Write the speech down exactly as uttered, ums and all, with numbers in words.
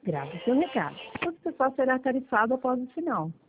Grave seu recado. Todo pessoal será tarifado após o sinal.